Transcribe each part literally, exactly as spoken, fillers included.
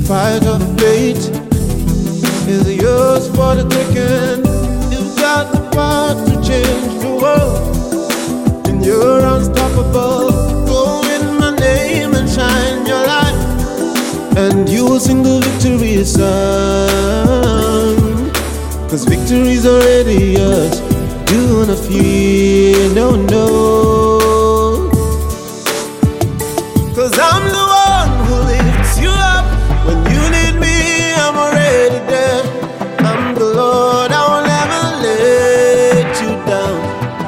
fight of fate is yours for the taking. You've got the power to change the world, and you're unstoppable. Go in my name and shine your light, and you will sing the victory song, 'cause victory's already yours. You wanna feel no, no, 'cause I'm the one who lifts you up. When you need me, I'm already there. I'm the Lord, I will never let you down.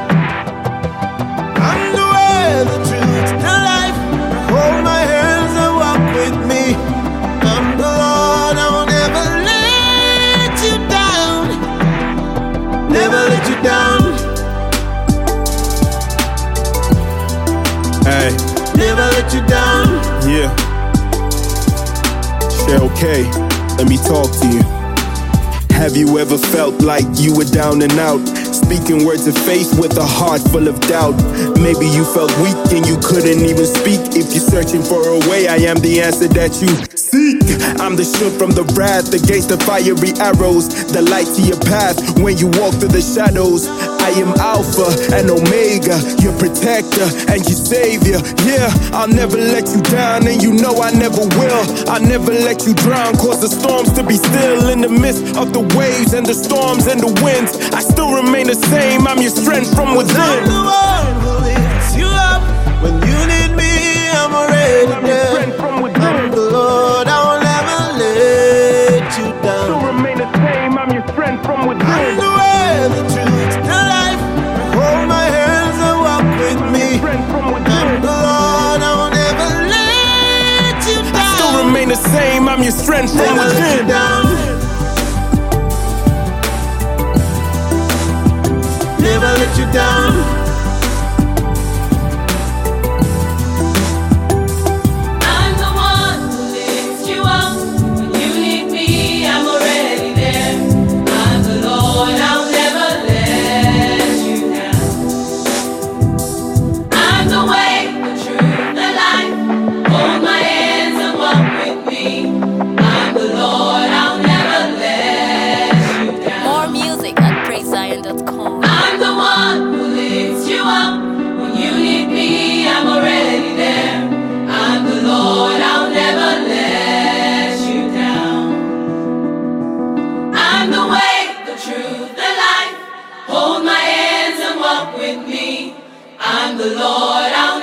I'm the way, the truth, the life. Hold my hands and walk with me. I'm the Lord, I will never let you down. Never let you down. Hey. Never let you down. Yeah. Cheryl K, let me talk to you. Have you ever felt like you were down and out? Speaking words of faith with a heart full of doubt. Maybe you felt weak and you couldn't even speak. If you're searching for a way, I am the answer that you seek. I'm the shield from the wrath against the fiery arrows, the light to your path when you walk through the shadows. I am Alpha and Omega, your protector and your savior. Yeah, I'll never let you down, and you know I never will. I'll never let you drown, cause the storms to be still. In the midst of the waves and the storms and the winds, I still remain the same. I'm your strength from within. I'm the one who lifts you up. When you need me, I'm already I'm your there. strength from within. I'm the Lord, I will never let you down. Still remain the same. I'm your strength from within. I'm the way, the truth, the life. Hold my hands and walk with me. I'm the Lord, I will never let you down. I still remain the same. I'm your strength from Never let you within. down. Never let you down. I'm the one who lifts you up. When you need me, I'm already there. I'm the Lord, I'll never let you down. I'm the way, the truth, the life. Hold my hands and walk with me. I'm the Lord, I'll never let you down. More music at praise zion dot com. I'm the one who lifts you up. When you need me, I'm already there. I'm the Lord, I'll never let you down. I'm the way, the truth, the life. Hold my hands and walk with me. I'm the Lord, I'll